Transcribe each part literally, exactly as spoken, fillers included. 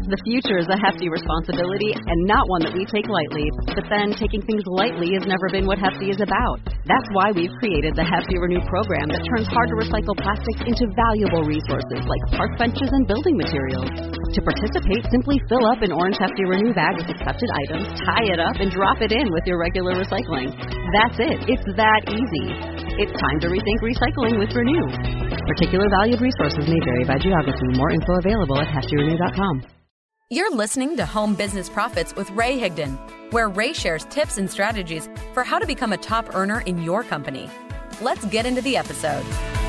The future is a hefty responsibility and not one that we take lightly. But then taking things lightly has never been what Hefty is about. That's why we've created the Hefty Renew program that turns hard to recycle plastics into valuable resources like park benches and building materials. To participate, simply fill up an orange Hefty Renew bag with accepted items, tie it up, and drop it in with your regular recycling. That's it. It's that easy. It's time to rethink recycling with Renew. Particular valued resources may vary by geography. More info available at hefty renew dot com. You're listening to Home Business Profits with Ray Higdon, where Ray shares tips and strategies for how to become a top earner in your company. Let's get into the episode.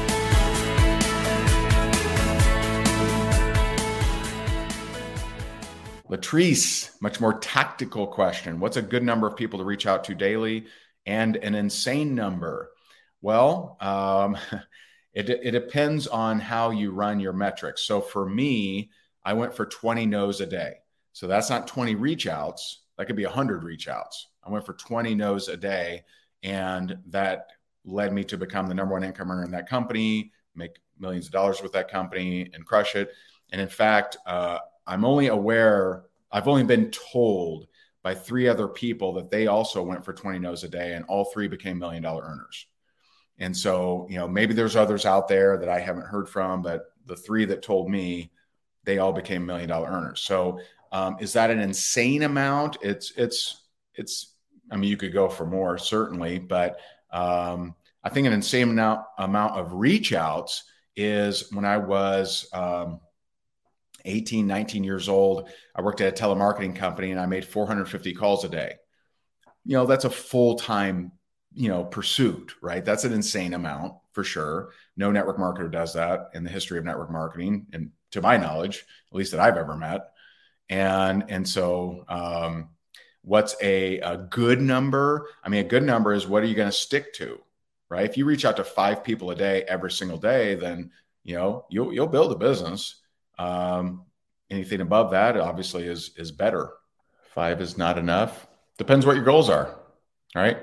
Latrice, much more tactical question. What's a good number of people to reach out to daily and an insane number? Well, um, it, it depends on how you run your metrics. So for me, I went for twenty no's a day. So that's not twenty reach outs. That could be one hundred reach outs. I went for twenty no's a day, and that led me to become the number one income earner in that company, make millions of dollars with that company and crush it. And in fact, uh, I'm only aware, I've only been told by three other people that they also went for twenty no's a day, and all three became million dollar earners. And so, you know, maybe there's others out there that I haven't heard from, but the three that told me, they all became million dollar earners. So um, is that an insane amount? It's, it's, it's, I mean, you could go for more certainly, but um, I think an insane amount, amount of reach outs is when I was um, eighteen, nineteen years old, I worked at a telemarketing company and I made four hundred fifty calls a day. You know, that's a full-time, you know, pursuit, right? That's an insane amount for sure. No network marketer does that in the history of network marketing. And to my knowledge, at least that I've ever met. And, and so um, what's a, a good number? I mean, a good number is what are you going to stick to, right? If you reach out to five people a day, every single day, then, you know, you'll, you'll build a business. Um, anything above that obviously is, is better. Five is not enough. Depends what your goals are. All right.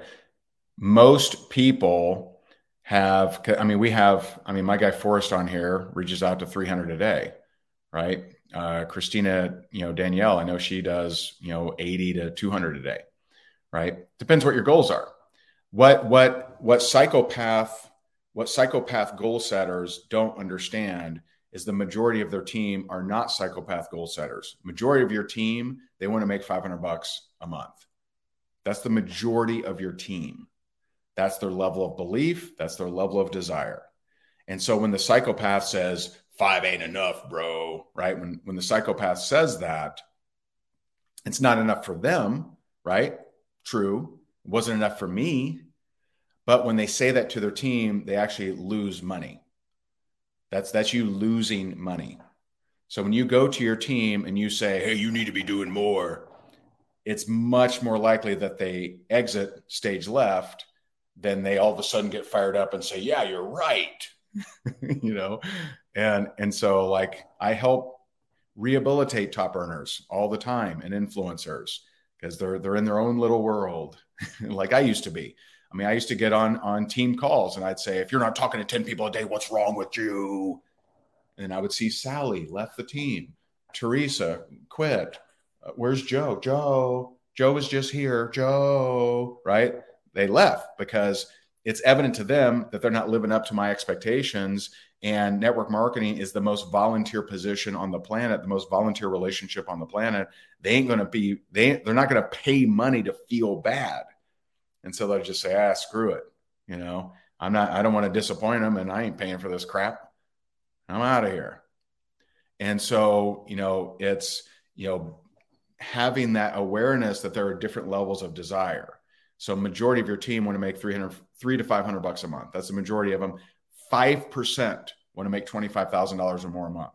Most people have, I mean, we have, I mean, my guy Forrest on here reaches out to three hundred a day, right? Uh, Christina, you know, Danielle, I know she does, you know, eighty to two hundred a day, right? Depends what your goals are. What, what, what psychopath, what psychopath goal setters don't understand is the majority of their team are not psychopath goal setters. Majority of your team, they want to make five hundred bucks a month. That's the majority of your team. That's their level of belief. That's their level of desire. And so when the psychopath says, five ain't enough, bro, right? When, when the psychopath says that, it's not enough for them, right? True. It wasn't enough for me. But when they say that to their team, they actually lose money. That's, that's you losing money. So when you go to your team and you say, hey, you need to be doing more, it's much more likely that they exit stage left than they all of a sudden get fired up and say, yeah, you're right. you know? And, and so like I help rehabilitate top earners all the time and influencers because they're, they're in their own little world like I used to be. I mean, I used to get on, on team calls and I'd say, if you're not talking to ten people a day, what's wrong with you? And I would see Sally left the team. Teresa quit. Uh, where's Joe? Joe, Joe was just here. Joe, right? They left because it's evident to them that they're not living up to my expectations. And network marketing is the most volunteer position on the planet, the most volunteer relationship on the planet. They ain't going to be, they, they're not going to pay money to feel bad. And so they'll just say, ah, screw it. You know, I'm not, I don't want to disappoint them and I ain't paying for this crap. I'm out of here. And so, you know, it's, you know, having that awareness that there are different levels of desire. So majority of your team want to make three hundred, three to five hundred bucks a month. That's the majority of them. five percent want to make twenty-five thousand dollars or more a month.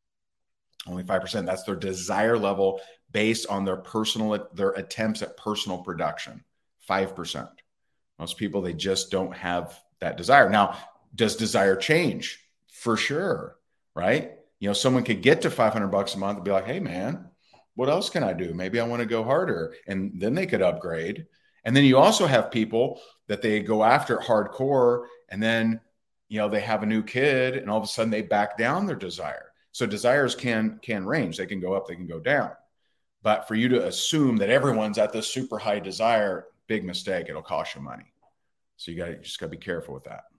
Only five percent. That's their desire level based on their personal, their attempts at personal production. five percent. Most people, they just don't have that desire. Now, does desire change? For sure, right? You know, someone could get to five hundred bucks a month and be like, hey man, what else can I do? Maybe I want to go harder. And then they could upgrade. And then you also have people that they go after hardcore and then, you know, they have a new kid and all of a sudden they back down their desire. So desires can can range. They can go up, they can go down. But for you to assume that everyone's at this super high desire, big mistake. It'll cost you money. So you got to just got to be careful with that.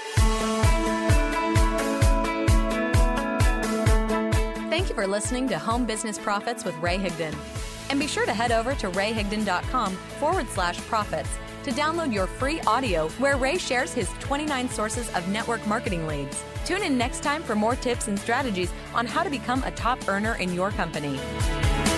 Thank you for listening to Home Business Profits with Ray Higdon. And be sure to head over to rayhigdon.com forward slash profits to download your free audio where Ray shares his twenty-nine sources of network marketing leads. Tune in next time for more tips and strategies on how to become a top earner in your company.